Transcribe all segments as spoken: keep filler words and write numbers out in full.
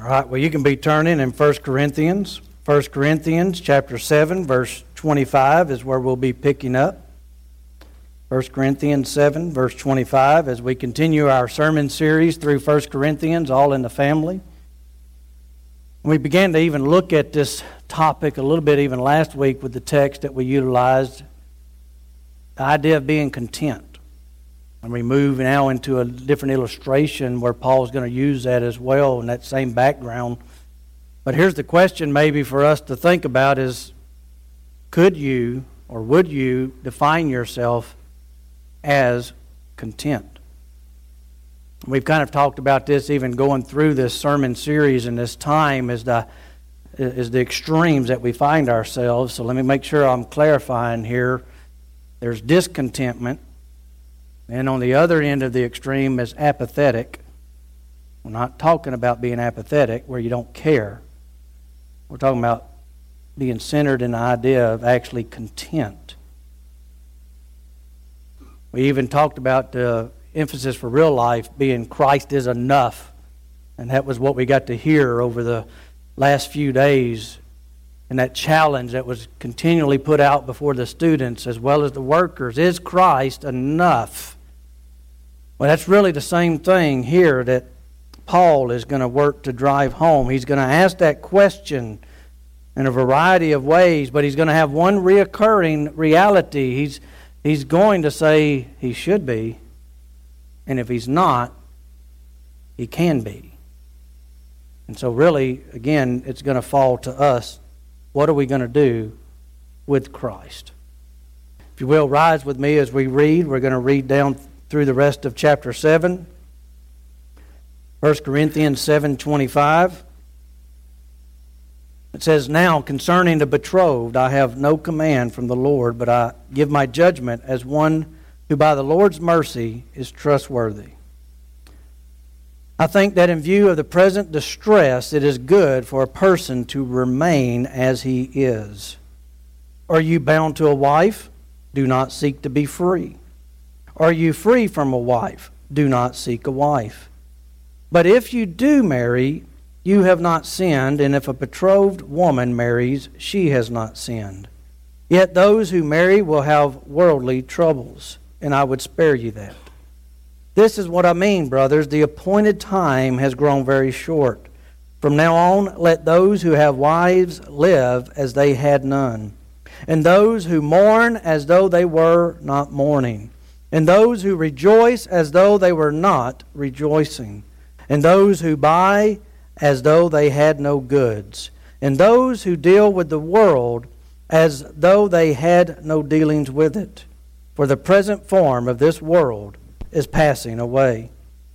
All right, well, you can be turning in First Corinthians. First Corinthians chapter seven, verse twenty-five is where we'll be picking up. First Corinthians seven, verse twenty-five, as we continue our sermon series through First Corinthians, all in the family. We began to even look at this topic a little bit even last week with the text that we utilized, the idea of being content. And we move now into a different illustration where Paul's going to use that as well in that same background. But here's the question maybe for us to think about is, could you or would you define yourself as content? We've kind of talked about this even going through this sermon series in this time as the, as the extremes that we find ourselves. So let me make sure I'm clarifying here. There's discontentment. And on the other end of the extreme is apathetic. We're not talking about being apathetic where you don't care. We're talking about being centered in the idea of actually content. We even talked about the emphasis for real life being Christ is enough. And that was what we got to hear over the last few days. And that challenge that was continually put out before the students as well as the workers. Is Christ enough? Well, that's really the same thing here that Paul is going to work to drive home. He's going to ask that question in a variety of ways, but he's going to have one reoccurring reality. He's, he's going to say he should be, and if he's not, he can be. And so really, again, it's going to fall to us. What are we going to do with Christ? If you will, rise with me as we read. We're going to read down through the rest of chapter seven. First Corinthians seven twenty-five. It says, "Now concerning the betrothed, I have no command from the Lord, but I give my judgment as one who by the Lord's mercy is trustworthy. I think that in view of the present distress, it is good for a person to remain as he is. Are you bound to a wife? Do not seek to be free. Are you free from a wife? Do not seek a wife. But if you do marry, you have not sinned, and if a betrothed woman marries, she has not sinned. Yet those who marry will have worldly troubles, and I would spare you that. This is what I mean, brothers. The appointed time has grown very short. From now on, let those who have wives live as they had none, and those who mourn as though they were not mourning, and those who rejoice as though they were not rejoicing, and those who buy as though they had no goods, and those who deal with the world as though they had no dealings with it. For the present form of this world is passing away.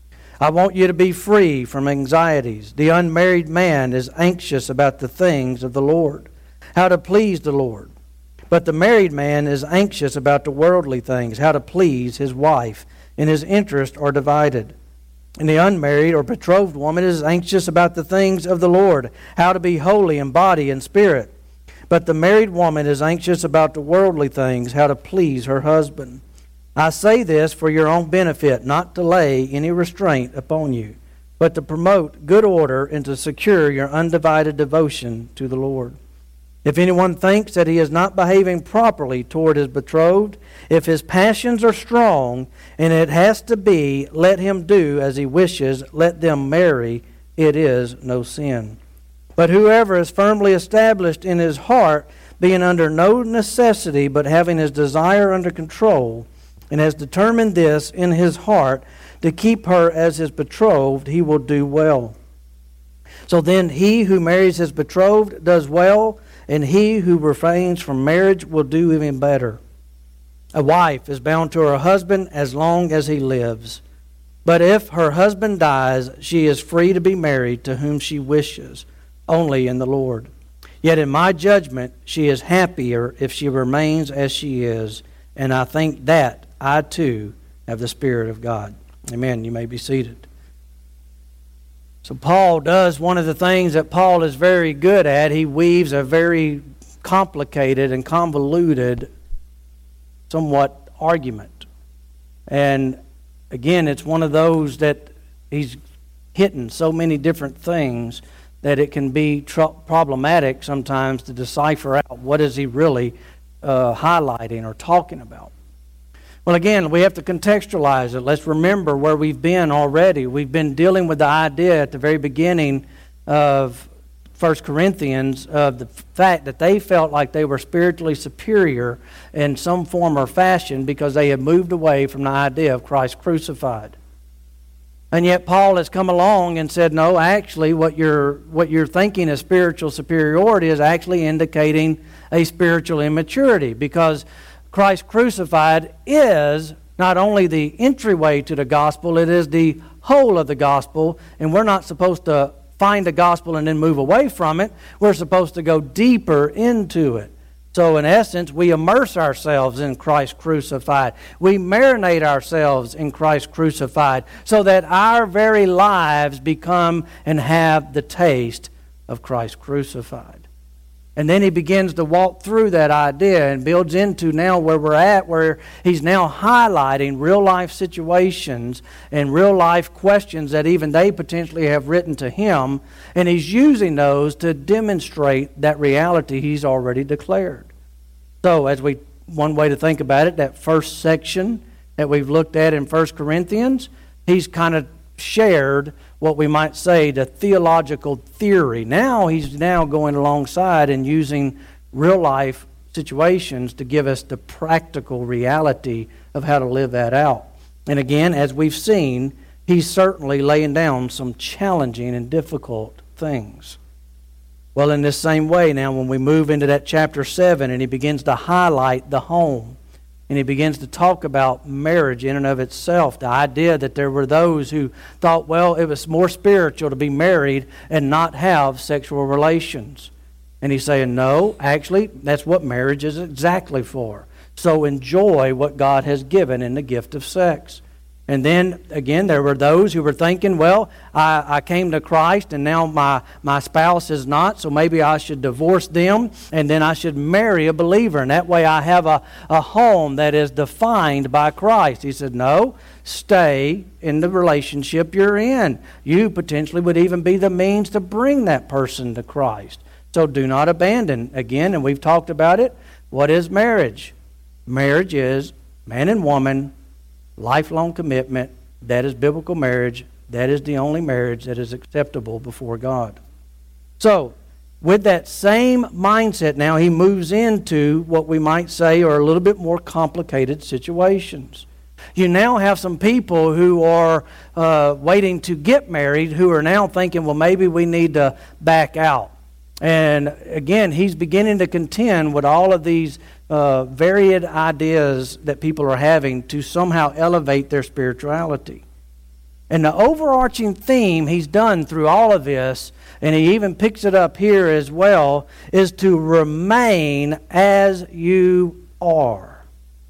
I want you to be free from anxieties. The unmarried man is anxious about the things of the Lord, how to please the Lord. But the married man is anxious about the worldly things, how to please his wife, and his interests are divided. And the unmarried or betrothed woman is anxious about the things of the Lord, how to be holy in body and spirit. But the married woman is anxious about the worldly things, how to please her husband. I say this for your own benefit, not to lay any restraint upon you, but to promote good order and to secure your undivided devotion to the Lord. If anyone thinks that he is not behaving properly toward his betrothed, if his passions are strong, and it has to be, let him do as he wishes, let them marry, it is no sin. But whoever is firmly established in his heart, being under no necessity, but having his desire under control, and has determined this in his heart, to keep her as his betrothed, he will do well. So then he who marries his betrothed does well, and he who refrains from marriage will do even better. A wife is bound to her husband as long as he lives. But if her husband dies, she is free to be married to whom she wishes, only in the Lord. Yet in my judgment, she is happier if she remains as she is, and I think that I too have the Spirit of God." Amen. You may be seated. So Paul does one of the things that Paul is very good at. He weaves a very complicated and convoluted, somewhat, argument. And again, it's one of those that he's hitting so many different things that it can be tr- problematic sometimes to decipher out what is he really uh, highlighting or talking about. Well, again, we have to contextualize it. Let's remember where we've been already. We've been dealing with the idea at the very beginning of First Corinthians of the fact that they felt like they were spiritually superior in some form or fashion because they had moved away from the idea of Christ crucified. And yet Paul has come along and said, no, actually what you're, what you're thinking as spiritual superiority is actually indicating a spiritual immaturity, because Christ crucified is not only the entryway to the gospel, it is the whole of the gospel, and we're not supposed to find the gospel and then move away from it. We're supposed to go deeper into it. So in essence, we immerse ourselves in Christ crucified. We marinate ourselves in Christ crucified so that our very lives become and have the taste of Christ crucified. And then he begins to walk through that idea and builds into now where we're at, where he's now highlighting real life situations and real life questions that even they potentially have written to him. And he's using those to demonstrate that reality he's already declared. So as we, one way to think about it, that first section that we've looked at in First Corinthians, he's kind of shared what we might say the theological theory. Now he's now going alongside and using real life situations to give us the practical reality of how to live that out. And again, as we've seen, he's certainly laying down some challenging and difficult things. Well, in this same way now, when we move into that chapter seven and he begins to highlight the home, and he begins to talk about marriage in and of itself, the idea that there were those who thought, well, it was more spiritual to be married and not have sexual relations. And he's saying, no, actually, that's what marriage is exactly for. So enjoy what God has given in the gift of sex. And then, again, there were those who were thinking, well, I, I came to Christ and now my, my spouse is not, so maybe I should divorce them and then I should marry a believer. And that way I have a, a home that is defined by Christ. He said, no, stay in the relationship you're in. You potentially would even be the means to bring that person to Christ. So do not abandon. Again, and we've talked about it, what is marriage? Marriage is man and woman, lifelong commitment. That is biblical marriage. That is the only marriage that is acceptable before God. So, with that same mindset now, he moves into what we might say are a little bit more complicated situations. You now have some people who are uh, waiting to get married who are now thinking, well, maybe we need to back out. And again, he's beginning to contend with all of these uh, varied ideas that people are having to somehow elevate their spirituality. And the overarching theme he's done through all of this, and he even picks it up here as well, is to remain as you are.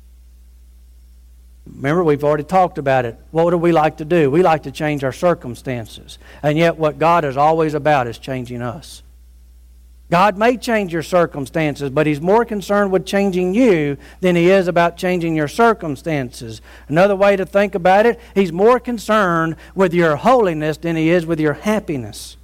Remember, we've already talked about it. What do we like to do? We like to change our circumstances. And yet what God is always about is changing us. God may change your circumstances, but He's more concerned with changing you than He is about changing your circumstances. Another way to think about it, He's more concerned with your holiness than He is with your happiness.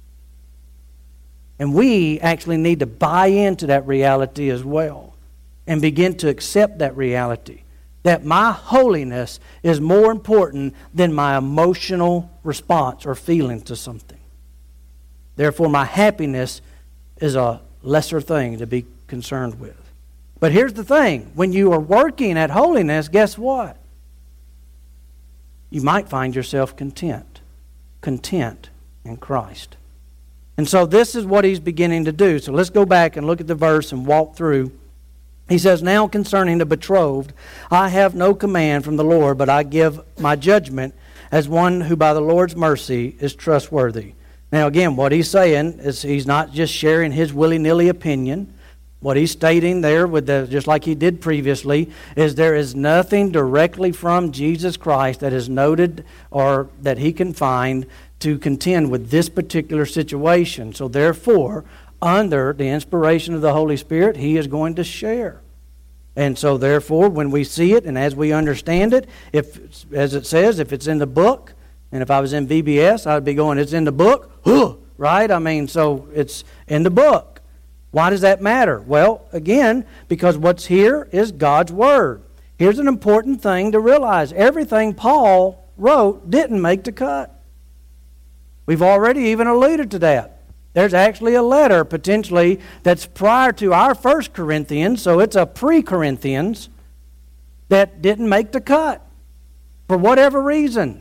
And we actually need to buy into that reality as well and begin to accept that reality. That my holiness is more important than my emotional response or feeling to something. Therefore, my happiness is a lesser thing to be concerned with. But here's the thing. When you are working at holiness, guess what? You might find yourself content. Content in Christ. And so this is what he's beginning to do. So let's go back and look at the verse and walk through. He says, now concerning the betrothed, I have no command from the Lord, but I give my judgment as one who by the Lord's mercy is trustworthy. Now again, what he's saying is he's not just sharing his willy-nilly opinion. What he's stating there, with the, just like he did previously, is there is nothing directly from Jesus Christ that is noted or that he can find to contend with this particular situation. So therefore, under the inspiration of the Holy Spirit, he is going to share. And so therefore, when we see it and as we understand it, if, as it says, if it's in the book, And if I was in V B S, I'd be going, it's in the book, huh, right? I mean, so it's in the book. Why does that matter? Well, again, because what's here is God's Word. Here's an important thing to realize. Everything Paul wrote didn't make the cut. We've already even alluded to that. There's actually a letter, potentially, that's prior to our First Corinthians, so it's a pre-Corinthians, that didn't make the cut for whatever reason.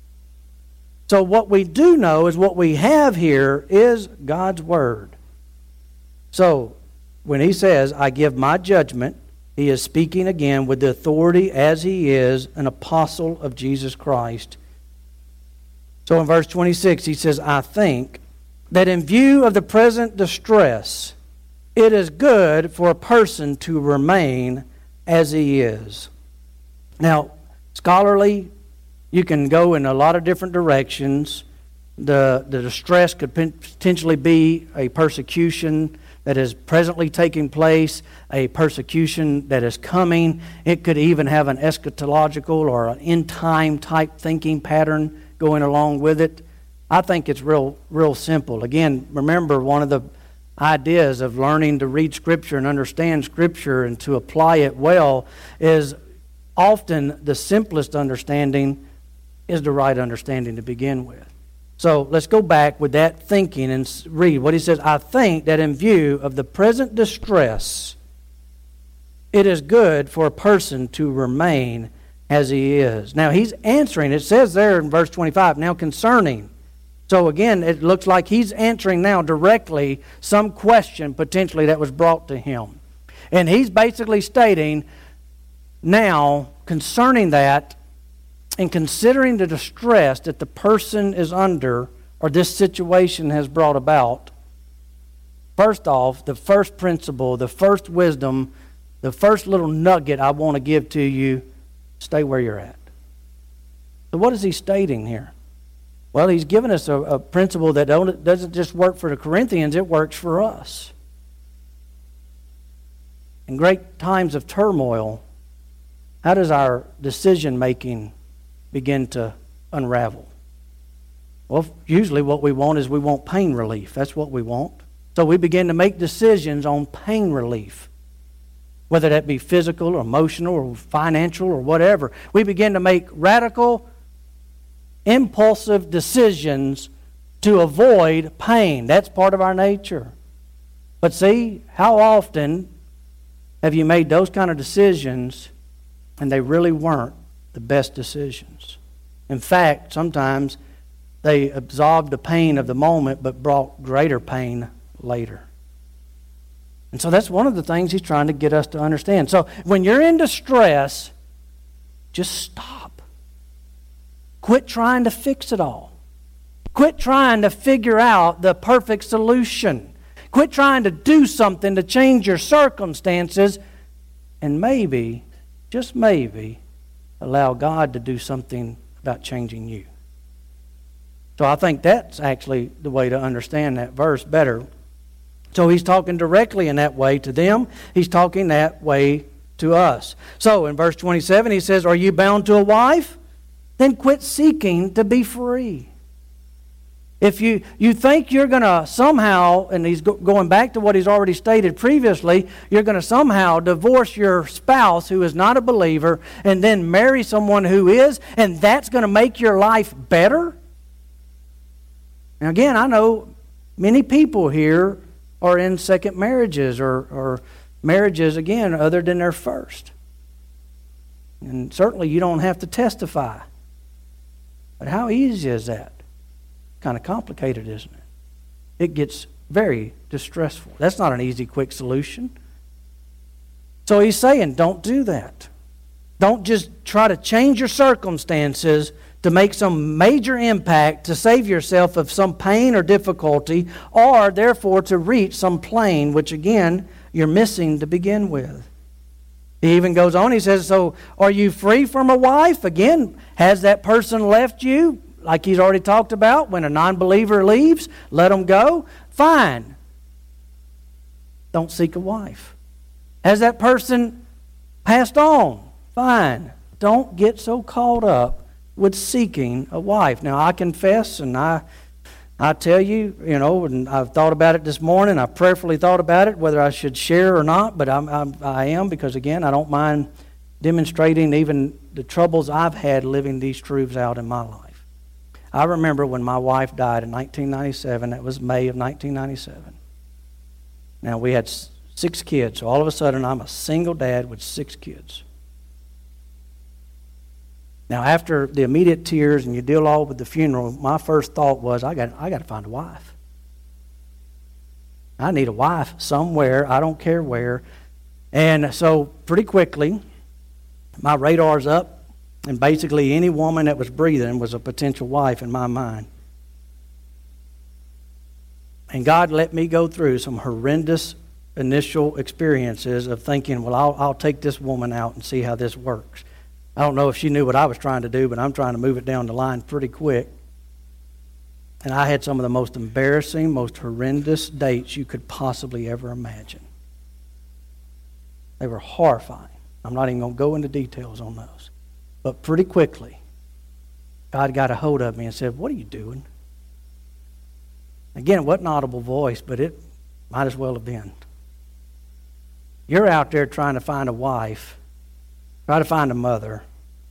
So what we do know is what we have here is God's Word. So when he says, I give my judgment, he is speaking again with the authority as he is an apostle of Jesus Christ. So in verse twenty-six, he says, I think that in view of the present distress, it is good for a person to remain as he is. Now, scholarly, you can go in a lot of different directions. The, the distress could potentially be a persecution that is presently taking place, a persecution that is coming. It could even have an eschatological or an end-time type thinking pattern going along with it. I think it's real, real simple. Again, remember, one of the ideas of learning to read Scripture and understand Scripture and to apply it well is often the simplest understanding is the right understanding to begin with. So let's go back with that thinking and read what he says. I think that in view of the present distress, it is good for a person to remain as he is. Now he's answering. It says there in verse twenty-five, now concerning. So again, it looks like he's answering now directly some question potentially that was brought to him. And he's basically stating, now concerning that, and considering the distress that the person is under or this situation has brought about, first off, the first principle, the first wisdom, the first little nugget I want to give to you, stay where you're at. So what is he stating here? Well, he's given us a, a principle that don't, doesn't just work for the Corinthians, it works for us. In great times of turmoil, how does our decision-making begin to unravel? Well, usually what we want is we want pain relief. That's what we want. So we begin to make decisions on pain relief, whether that be physical or emotional or financial or whatever. We begin to make radical, impulsive decisions to avoid pain. That's part of our nature. But see, how often have you made those kind of decisions and they really weren't the best decisions? In fact, sometimes they absolved the pain of the moment but brought greater pain later. And so that's one of the things he's trying to get us to understand. So when you're in distress, just stop. Quit trying to fix it all. Quit trying to figure out the perfect solution. Quit trying to do something to change your circumstances, and maybe, just maybe, allow God to do something about changing you. So I think that's actually the way to understand that verse better. So he's talking directly in that way to them. He's talking that way to us. So in verse twenty-seven he says, are you bound to a wife? Then quit seeking to be free. If you, you think you're going to somehow, and he's go, going back to what he's already stated previously, you're going to somehow divorce your spouse who is not a believer and then marry someone who is, and that's going to make your life better? Now again, I know many people here are in second marriages or, or marriages, again, other than their first. And certainly you don't have to testify. But how easy is that? Kind of complicated, isn't it? It gets very distressful. That's not an easy, quick solution. So he's saying, don't do that. Don't just try to change your circumstances to make some major impact to save yourself of some pain or difficulty, or therefore to reach some plane, which again, you're missing to begin with. He even goes on, he says, so are you free from a wife? Again, has that person left you? Like he's already talked about, when a non-believer leaves, let them go. Fine. Don't seek a wife. Has that person passed on? Fine. Don't get so caught up with seeking a wife. Now, I confess, and I I tell you, you know, and I've thought about it this morning. I prayerfully thought about it, whether I should share or not, but I'm, I'm, I am because, again, I don't mind demonstrating even the troubles I've had living these truths out in my life. I remember when my wife died in nineteen ninety-seven. That was May of nineteen ninety-seven. Now, we had six kids, so all of a sudden I'm a single dad with six kids. Now, after the immediate tears and you deal all with the funeral, my first thought was, I got, I got to find a wife. I need a wife somewhere. I don't care where. And so pretty quickly, my radar's up, and basically any woman that was breathing was a potential wife in my mind. And God let me go through some horrendous initial experiences of thinking, well, I'll, I'll take this woman out and see how this works. I don't know if she knew what I was trying to do, but I'm trying to move it down the line pretty quick. And I had some of the most embarrassing, most horrendous dates you could possibly ever imagine. They were horrifying. I'm not even going to go into details on those. But pretty quickly, God got a hold of me and said, what are you doing? Again, it wasn't an audible voice, but it might as well have been. You're out there trying to find a wife, try to find a mother,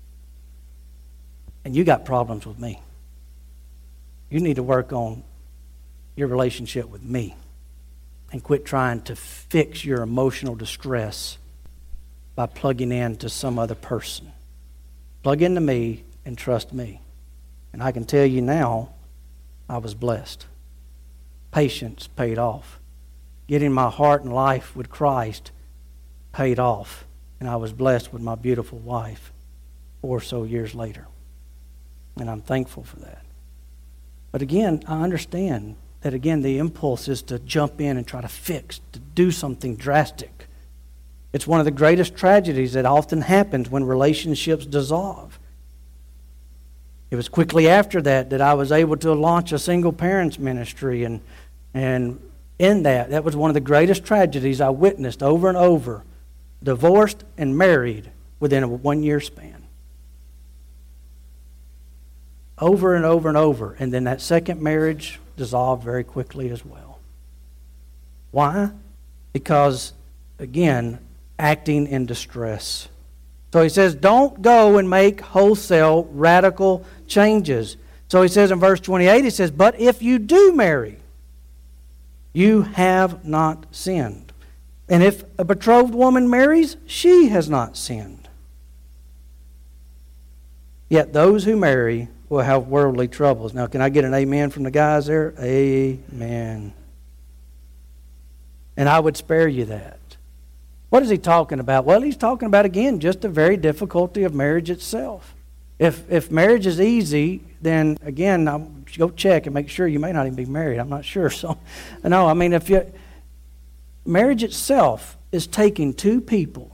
and you got problems with me. You need to work on your relationship with me and quit trying to fix your emotional distress by plugging in to some other person. Plug into me and trust me. And I can tell you now, I was blessed. Patience paid off. Getting my heart and life with Christ paid off. And I was blessed with my beautiful wife four or so years later. And I'm thankful for that. But again, I understand that, again, the impulse is to jump in and try to fix, to do something drastic. It's one of the greatest tragedies that often happens when relationships dissolve. It was quickly after that that I was able to launch a single parents ministry. And, and in that, that was one of the greatest tragedies I witnessed over and over. Divorced and married within a one-year span. Over and over and over. And then that second marriage dissolved very quickly as well. Why? Because, again, acting in distress. So he says, don't go and make wholesale radical changes. So he says in verse twenty-eight, he says, but if you do marry, you have not sinned. And if a betrothed woman marries, she has not sinned. Yet those who marry will have worldly troubles. Now, can I get an amen from the guys there? Amen. And I would spare you that. What is he talking about? Well, he's talking about, again, just the very difficulty of marriage itself. If if marriage is easy, then, again, I'll go check and make sure you may not even be married. I'm not sure. So, no, I mean, if you... Marriage itself is taking two people,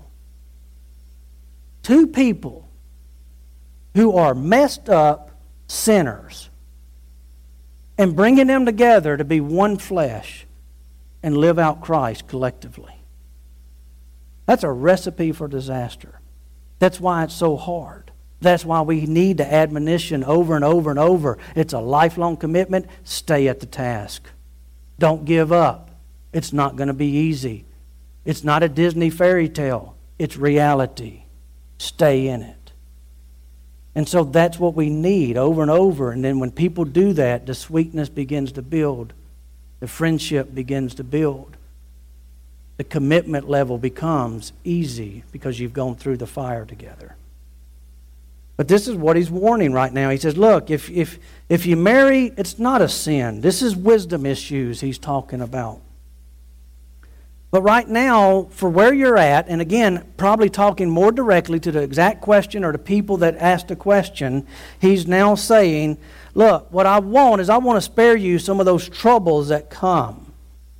two people who are messed up sinners and bringing them together to be one flesh and live out Christ collectively. That's a recipe for disaster. That's why it's so hard. That's why we need the admonition over and over and over. It's a lifelong commitment. Stay at the task. Don't give up. It's not going to be easy. It's not a Disney fairy tale. It's reality. Stay in it. And so that's what we need over and over. And then when people do that, the sweetness begins to build. The friendship begins to build. The commitment level becomes easy because you've gone through the fire together. But this is what he's warning right now. He says, look, if, if, if you marry, it's not a sin. This is wisdom issues he's talking about. But right now, for where you're at, and again, probably talking more directly to the exact question or the people that asked the question, he's now saying, look, what I want is I want to spare you some of those troubles that come.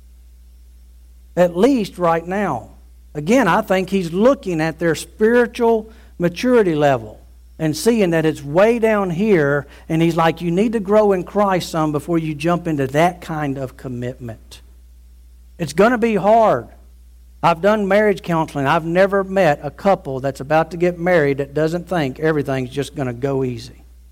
At least right now. Again, I think he's looking at their spiritual maturity level and seeing that it's way down here, and he's like, you need to grow in Christ some before you jump into that kind of commitment. It's going to be hard. I've done marriage counseling. I've never met a couple that's about to get married that doesn't think everything's just going to go easy.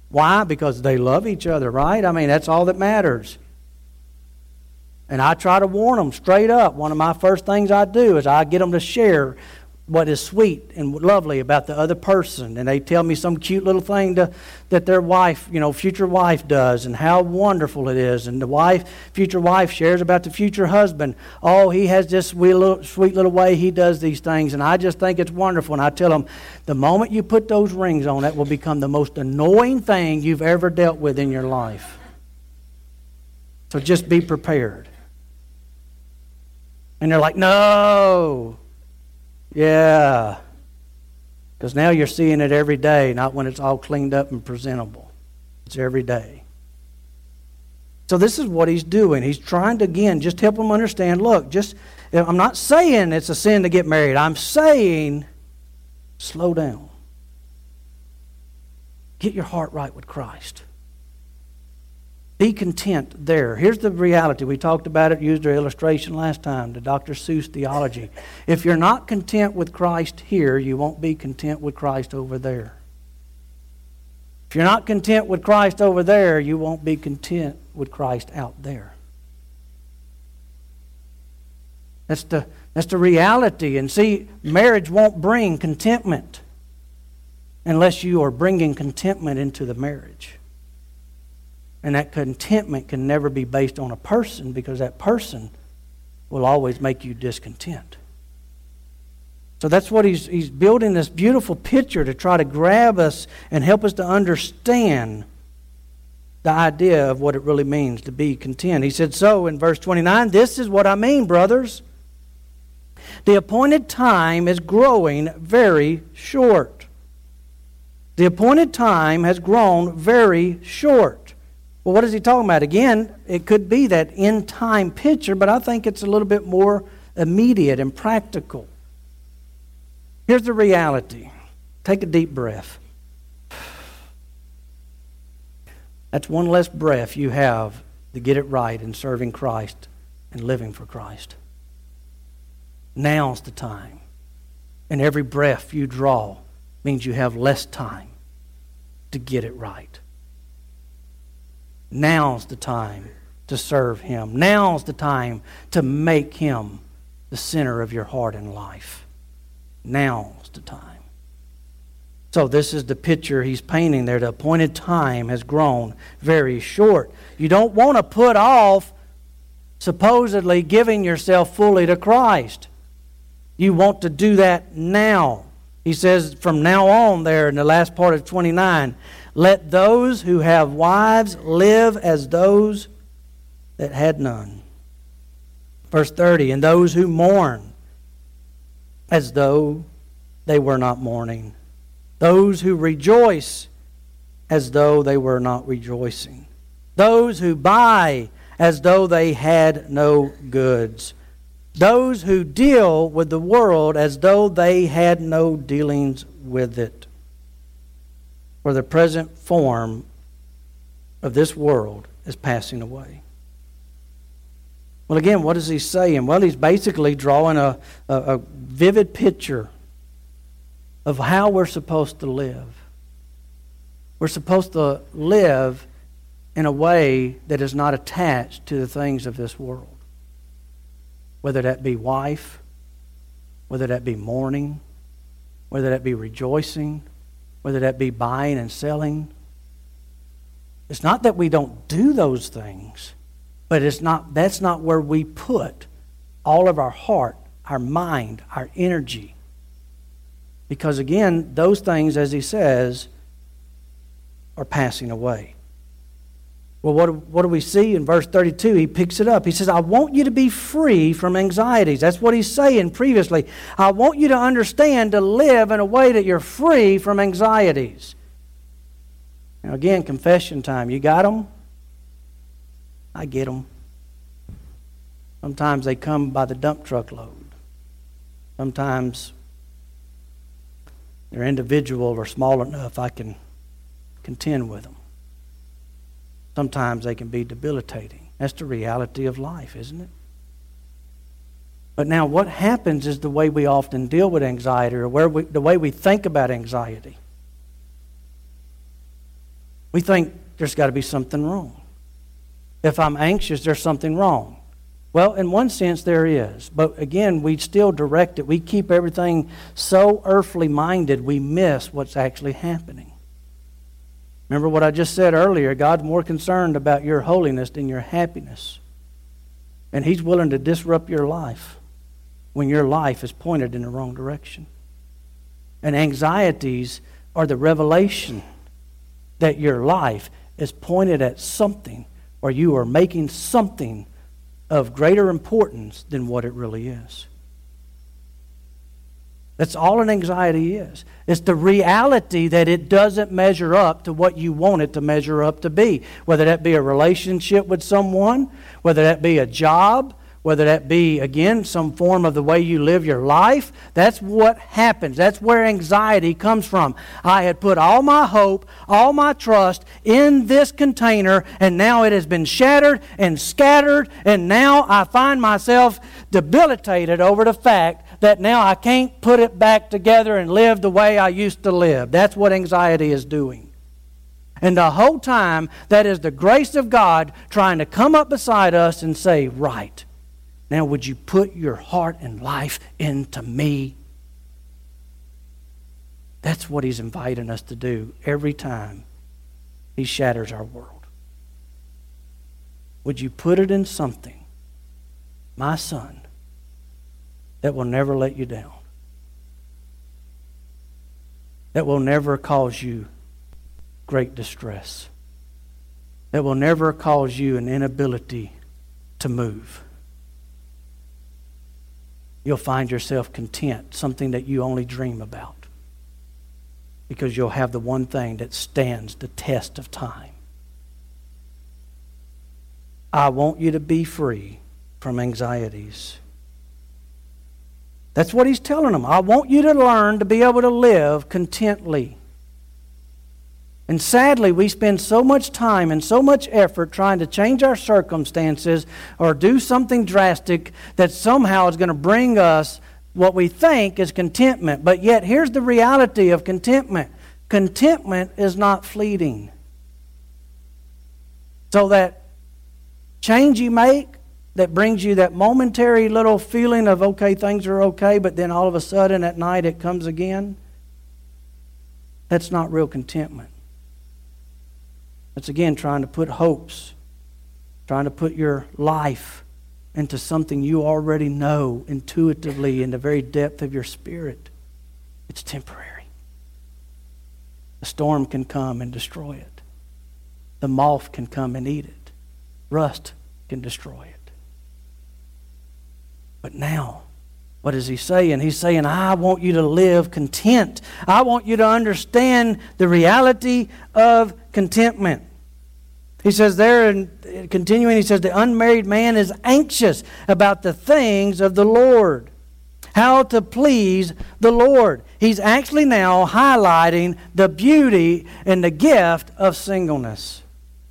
Why? Because they love each other, right? I mean, that's all that matters. And I try to warn them straight up. One of my first things I do is I get them to share what is sweet and lovely about the other person. And they tell me some cute little thing to, that their wife, you know, future wife does and how wonderful it is. And the wife, future wife shares about the future husband. Oh, he has this sweet little, sweet little way he does these things. And I just think it's wonderful. And I tell them, the moment you put those rings on, that will become the most annoying thing you've ever dealt with in your life. So just be prepared. And they're like, no. Yeah. Because now you're seeing it every day, not when it's all cleaned up and presentable. It's every day. So this is what he's doing. He's trying to, again, just help them understand, look, just, I'm not saying it's a sin to get married. I'm saying, slow down. Get your heart right with Christ. Be content there. Here's the reality. We talked about it, used our illustration last time, the Doctor Seuss theology. If you're not content with Christ here, you won't be content with Christ over there. If you're not content with Christ over there, you won't be content with Christ out there. That's the, that's the reality. And see, marriage won't bring contentment unless you are bringing contentment into the marriage. And that contentment can never be based on a person, because that person will always make you discontent. So that's what he's, he's building this beautiful picture to try to grab us and help us to understand the idea of what it really means to be content. He said so in verse twenty-nine, this is what I mean, brothers. The appointed time is growing very short. The appointed time has grown very short. Well, what is he talking about? Again, it could be that end-time picture, but I think it's a little bit more immediate and practical. Here's the reality. Take a deep breath. That's one less breath you have to get it right in serving Christ and living for Christ. Now's the time. And every breath you draw means you have less time to get it right. Now's the time to serve Him. Now's the time to make Him the center of your heart and life. Now's the time. So this is the picture he's painting there. The appointed time has grown very short. You don't want to put off supposedly giving yourself fully to Christ. You want to do that now. He says from now on there in the last part of twenty-nine, let those who have wives live as those that had none. Verse thirty, and those who mourn as though they were not mourning. Those who rejoice as though they were not rejoicing. Those who buy as though they had no goods. Those who deal with the world as though they had no dealings with it. For the present form of this world is passing away. Well, again, what is he saying? Well, he's basically drawing a, a, a vivid picture of how we're supposed to live. We're supposed to live in a way that is not attached to the things of this world. Whether that be wife, whether that be mourning, whether that be rejoicing, whether that be buying and selling. It's not that we don't do those things, but it's not. That's not where we put all of our heart, our mind, our energy. Because again, those things, as he says, are passing away. Well, what, what do we see in verse thirty-two? He picks it up. He says, I want you to be free from anxieties. That's what he's saying previously. I want you to understand to live in a way that you're free from anxieties. Now again, confession time. You got them? I get them. Sometimes they come by the dump truck load. Sometimes they're individual or small enough I can contend with them. Sometimes they can be debilitating. That's the reality of life, isn't it? But now what happens is the way we often deal with anxiety, or where we, the way we think about anxiety. We think there's got to be something wrong. If I'm anxious, there's something wrong. Well, in one sense, there is. But again, we still direct it. We keep everything so earthly minded, we miss what's actually happening. Remember what I just said earlier. God's more concerned about your holiness than your happiness. And He's willing to disrupt your life when your life is pointed in the wrong direction. And anxieties are the revelation that your life is pointed at something, or you are making something of greater importance than what it really is. That's all an anxiety is. It's the reality that it doesn't measure up to what you want it to measure up to be. Whether that be a relationship with someone, whether that be a job, whether that be, again, some form of the way you live your life. That's what happens. That's where anxiety comes from. I had put all my hope, all my trust in this container, and now it has been shattered and scattered, and now I find myself debilitated over the fact that now I can't put it back together and live the way I used to live. That's what anxiety is doing. And the whole time, that is the grace of God trying to come up beside us and say, right, now would you put your heart and life into me? That's what He's inviting us to do every time He shatters our world. Would you put it in something, my son, that will never let you down? That will never cause you great distress. That will never cause you an inability to move. You'll find yourself content, something that you only dream about, because you'll have the one thing that stands the test of time. I want you to be free from anxieties. That's what He's telling them. I want you to learn to be able to live contently. And sadly, we spend so much time and so much effort trying to change our circumstances or do something drastic that somehow is going to bring us what we think is contentment. But yet, here's the reality of contentment. Contentment is not fleeting. So that change you make that brings you that momentary little feeling of, okay, things are okay, but then all of a sudden at night it comes again, that's not real contentment. It's again trying to put hopes, trying to put your life into something you already know intuitively in the very depth of your spirit. It's temporary. The storm can come and destroy it. The moth can come and eat it. Rust can destroy it. But now, what is He saying? He's saying, I want you to live content. I want you to understand the reality of contentment. He says there, and continuing, he says, the unmarried man is anxious about the things of the Lord. How to please the Lord. He's actually now highlighting the beauty and the gift of singleness.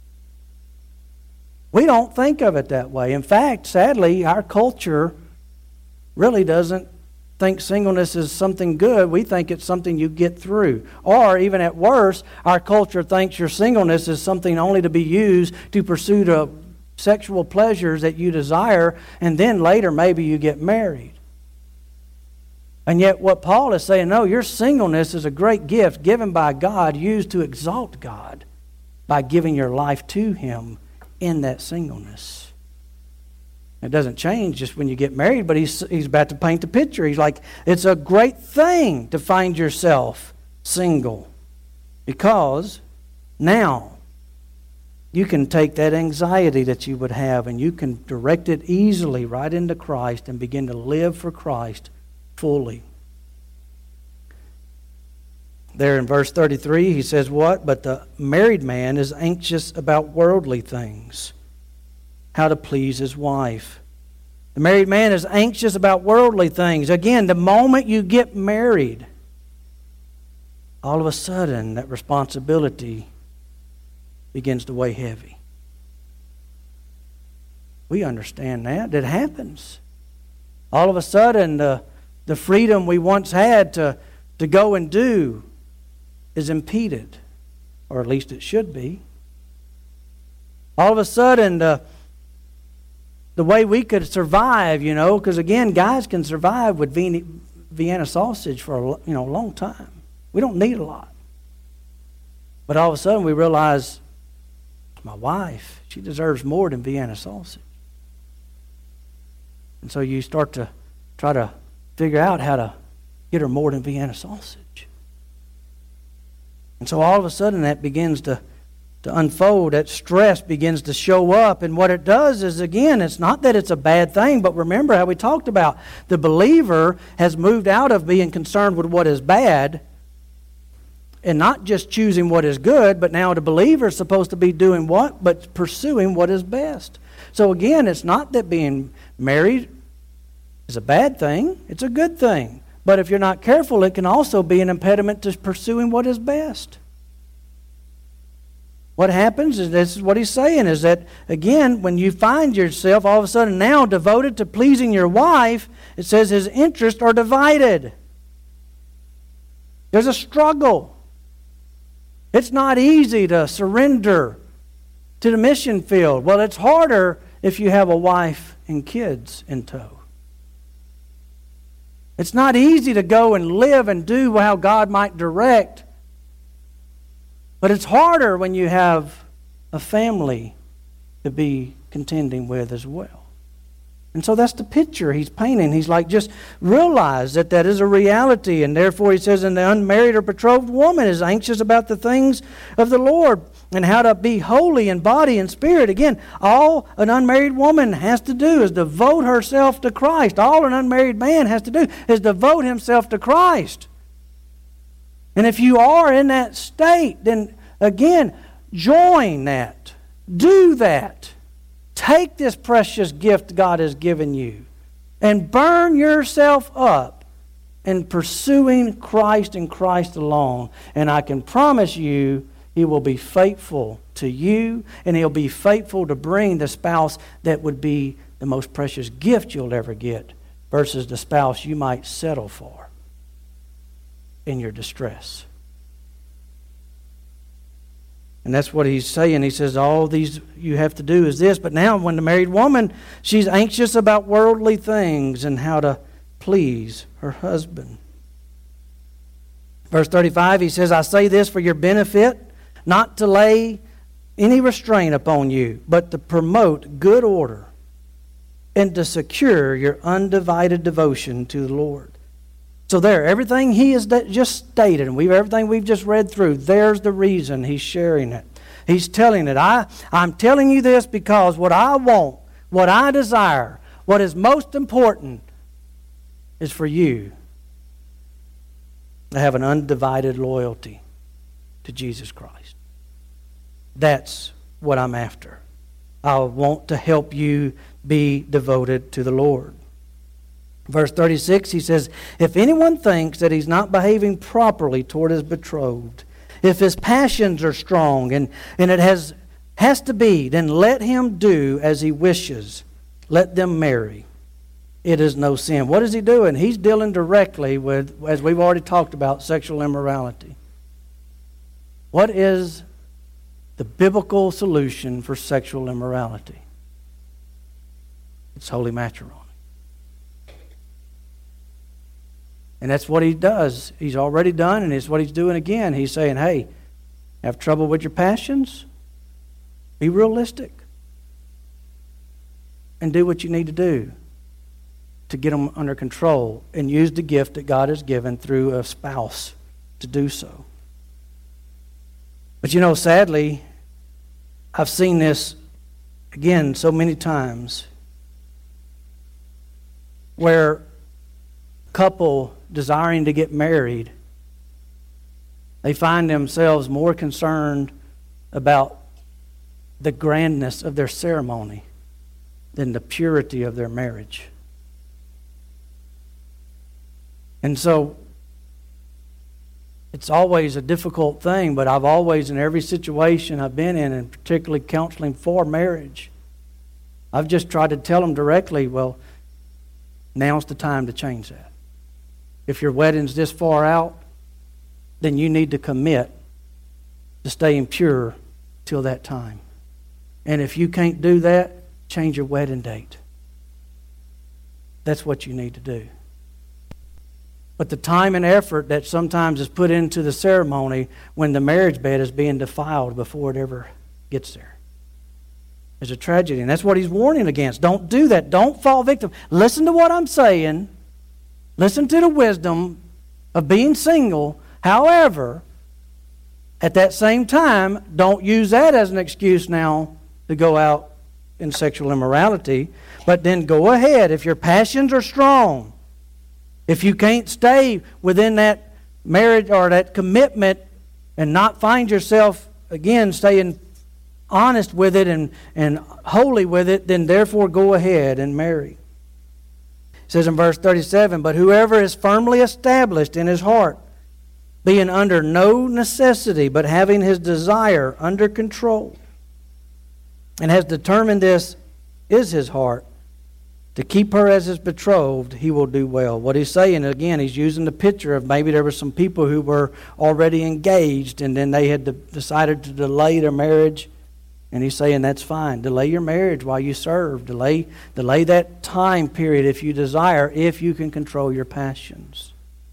We don't think of it that way. In fact, sadly, our culture really doesn't think singleness is something good. We think it's something you get through. Or even at worst, our culture thinks your singleness is something only to be used to pursue the sexual pleasures that you desire, and then later maybe you get married. And yet what Paul is saying, no, your singleness is a great gift given by God, used to exalt God by giving your life to Him in that singleness. It doesn't change just when you get married, but he's, he's about to paint the picture. He's like, it's a great thing to find yourself single, because now you can take that anxiety that you would have and you can direct it easily right into Christ and begin to live for Christ fully. There in verse thirty-three, he says what? But the married man is anxious about worldly things, how to please his wife. The married man is anxious about worldly things. Again, the moment you get married, all of a sudden that responsibility begins to weigh heavy. We understand that. That happens. All of a sudden, the, the freedom we once had to, to go and do is impeded. or at least it should be. All of a sudden, the, the way we could survive, you know, because again, guys can survive with Vienna sausage for a, you know, a long time. We don't need a lot. But all of a sudden we realize, my wife, she deserves more than Vienna sausage. And so you start to try to figure out how to get her more than Vienna sausage. And so all of a sudden that begins to, to unfold. That stress begins to show up. And what it does is, again, it's not that it's a bad thing, but remember how we talked about the believer has moved out of being concerned with what is bad and not just choosing what is good, but now the believer is supposed to be doing what? But pursuing what is best. So again, it's not that being married is a bad thing. It's a good thing. But if you're not careful, it can also be an impediment to pursuing what is best. What happens is, this is what he's saying, is that, again, when you find yourself all of a sudden now devoted to pleasing your wife, it says his interests are divided. There's a struggle. It's not easy to surrender to the mission field. Well, it's harder if you have a wife and kids in tow. It's not easy to go and live and do how God might direct. But it's harder when you have a family to be contending with as well. And so that's the picture he's painting. He's like, just realize that that is a reality. And therefore he says, and the unmarried or betrothed woman is anxious about the things of the Lord and how to be holy in body and spirit. Again, all an unmarried woman has to do is devote herself to Christ. All an unmarried man has to do is devote himself to Christ. And if you are in that state, then again, join that. Do that. Take this precious gift God has given you and burn yourself up in pursuing Christ and Christ alone. And I can promise you, He will be faithful to you, and He'll be faithful to bring the spouse that would be the most precious gift you'll ever get versus the spouse you might settle for in your distress. And that's what he's saying. He says, all these you have to do is this. But now when the married woman, she's anxious about worldly things and how to please her husband. Verse thirty-five, he says, I say this for your benefit, not to lay any restraint upon you, but to promote good order and to secure your undivided devotion to the Lord. So there, everything he has just stated, and we've everything we've just read through, there's the reason he's sharing it. He's telling it. I, I'm telling you this because what I want, what I desire, what is most important is for you to have an undivided loyalty to Jesus Christ. That's what I'm after. I want to help you be devoted to the Lord. Verse thirty-six, he says, if anyone thinks that he's not behaving properly toward his betrothed, if his passions are strong and, and it has, has to be, then let him do as he wishes. Let them marry. It is no sin. What is he doing? He's dealing directly with, as we've already talked about, sexual immorality. What is the biblical solution for sexual immorality? It's holy matrimony. And that's what he does. He's already done, and it's what he's doing again. He's saying, hey, have trouble with your passions? Be realistic. And do what you need to do to get them under control, and use the gift that God has given through a spouse to do so. But you know, sadly, I've seen this, again, so many times, where a couple desiring to get married, they find themselves more concerned about the grandness of their ceremony than the purity of their marriage. And so it's always a difficult thing, but I've always, in every situation I've been in, and particularly counseling for marriage, I've just tried to tell them directly, well, now's the time to change that. If your wedding's this far out, then you need to commit to stay pure till that time. And if you can't do that, change your wedding date. That's what you need to do. But the time and effort that sometimes is put into the ceremony when the marriage bed is being defiled before it ever gets there is a tragedy. And that's what he's warning against. Don't do that. Don't fall victim. Listen to what I'm saying. Listen to the wisdom of being single. However, at that same time, don't use that as an excuse now to go out in sexual immorality. But then go ahead. If your passions are strong, if you can't stay within that marriage or that commitment and not find yourself, again, staying honest with it and, and holy with it, then therefore go ahead and marry. It says in verse thirty-seven, but whoever is firmly established in his heart, being under no necessity, but having his desire under control, and has determined this is his heart, to keep her as his betrothed, he will do well. What he's saying, again, he's using the picture of maybe there were some people who were already engaged and then they had de- decided to delay their marriage. And he's saying that's fine. Delay your marriage while you serve. Delay, delay that time period if you desire, if you can control your passions.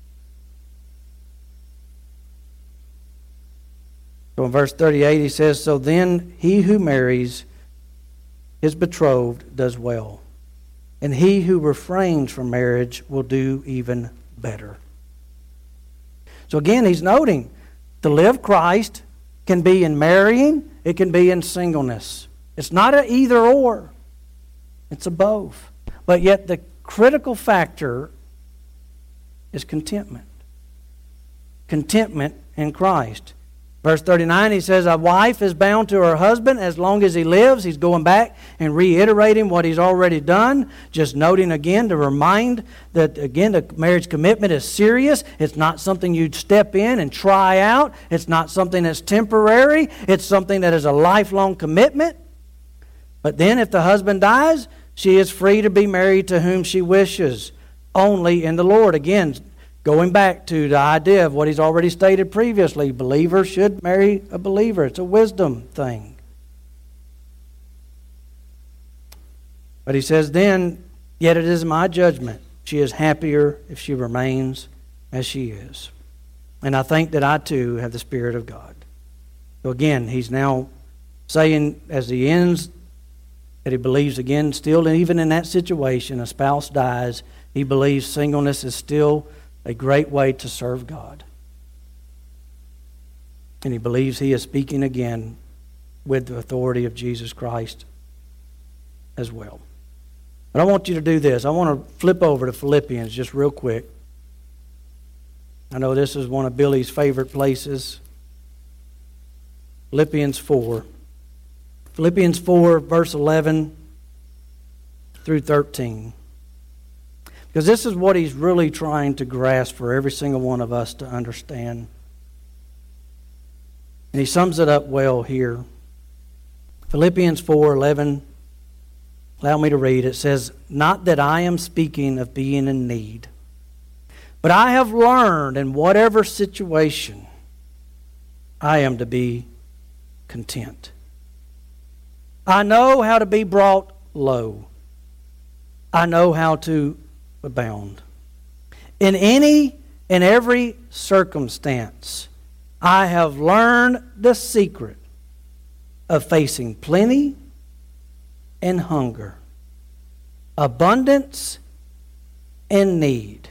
So in verse thirty-eight he says, so then he who marries his betrothed does well. And he who refrains from marriage will do even better. So again, he's noting to live Christ can be in marrying, it can be in singleness. It's not an either or. It's a both. But yet the critical factor is contentment. Contentment in Christ. Verse thirty-nine, he says, a wife is bound to her husband as long as he lives. He's going back and reiterating what he's already done. Just noting again to remind that, again, the marriage commitment is serious. It's not something you'd step in and try out. It's not something that's temporary. It's something that is a lifelong commitment. But then if the husband dies, she is free to be married to whom she wishes, only in the Lord. Again, going back to the idea of what he's already stated previously, believers should marry a believer. It's a wisdom thing. But he says then, yet it is my judgment. She is happier if she remains as she is. And I think that I too have the Spirit of God. So again, he's now saying as he ends that he believes again still, even in that situation, a spouse dies, he believes singleness is still a great way to serve God. And he believes he is speaking again with the authority of Jesus Christ as well. But I want you to do this. I want to flip over to Philippians just real quick. I know this is one of Billy's favorite places. Philippians four. Philippians four, verse eleven through thirteen. Because this is what he's really trying to grasp for every single one of us to understand. And he sums it up well here. Philippians four eleven, allow me to read. It says, not that I am speaking of being in need, but I have learned in whatever situation I am to be content. I know how to be brought low. I know how to abound. In any and every circumstance, I have learned the secret of facing plenty and hunger, abundance and need.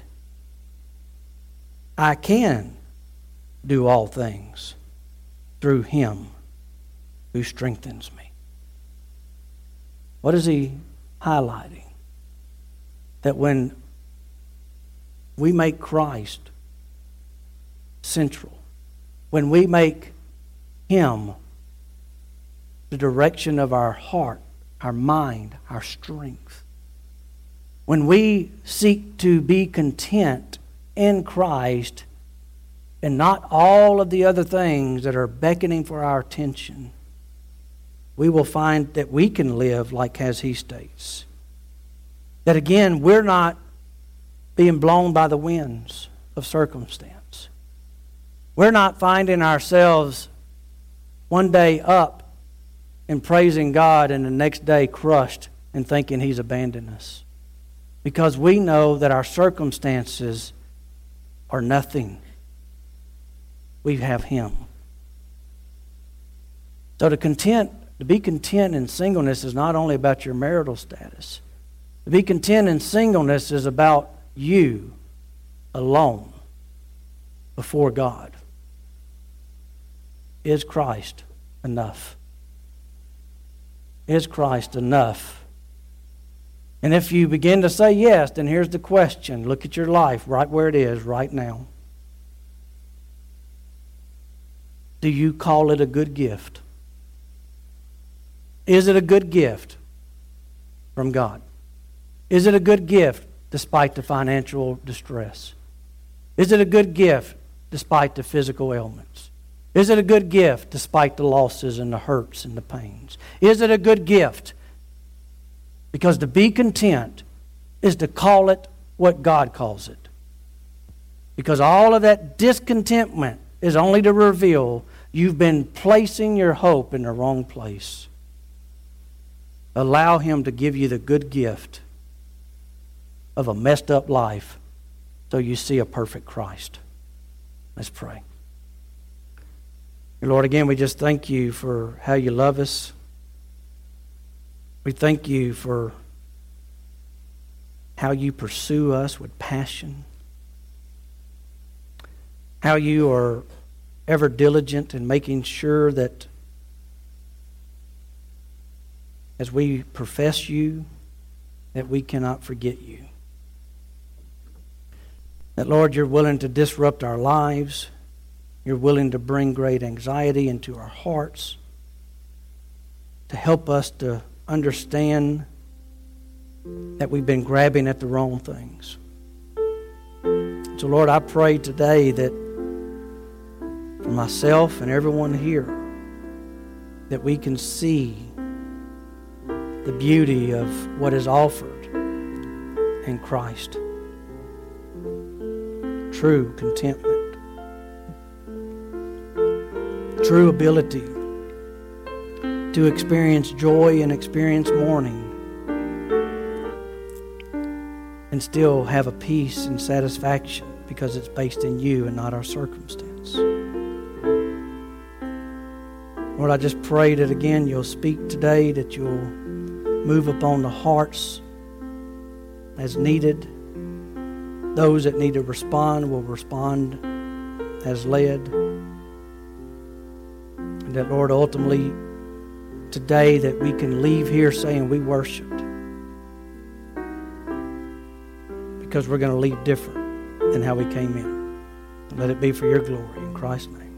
I can do all things through Him who strengthens me. What is he highlighting? That when we make Christ central, when we make Him the direction of our heart, our mind, our strength, when we seek to be content in Christ and not all of the other things that are beckoning for our attention, we will find that we can live like as He states. That again, we're not being blown by the winds of circumstance. We're not finding ourselves one day up and praising God and the next day crushed and thinking He's abandoned us. Because we know that our circumstances are nothing. We have Him. So to content, to be content in singleness is not only about your marital status. To be content in singleness is about you alone before God. Is Christ enough? Is Christ enough? And if you begin to say yes, then here's the question. Look at your life right where it is right now. Do you call it a good gift? Is it a good gift from God? Is it a good gift despite the financial distress? Is it a good gift despite the physical ailments? Is it a good gift despite the losses and the hurts and the pains? Is it a good gift? Because to be content is to call it what God calls it. Because all of that discontentment is only to reveal you've been placing your hope in the wrong place. Allow Him to give you the good gift of a messed up life so you see a perfect Christ. Let's pray. Lord, again, we just thank You for how You love us. We thank You for how You pursue us with passion. How You are ever diligent in making sure that as we profess You, that we cannot forget You. That, Lord, You're willing to disrupt our lives. You're willing to bring great anxiety into our hearts, to help us to understand that we've been grabbing at the wrong things. So, Lord, I pray today that for myself and everyone here, that we can see the beauty of what is offered in Christ. True contentment. True ability to experience joy and experience mourning and still have a peace and satisfaction because it's based in You and not our circumstance. Lord, I just pray that again You'll speak today, that You'll move upon the hearts as needed. Those that need to respond will respond as led. And that, Lord, ultimately today that we can leave here saying we worshiped. Because we're going to leave different than how we came in. Let it be for Your glory in Christ's name.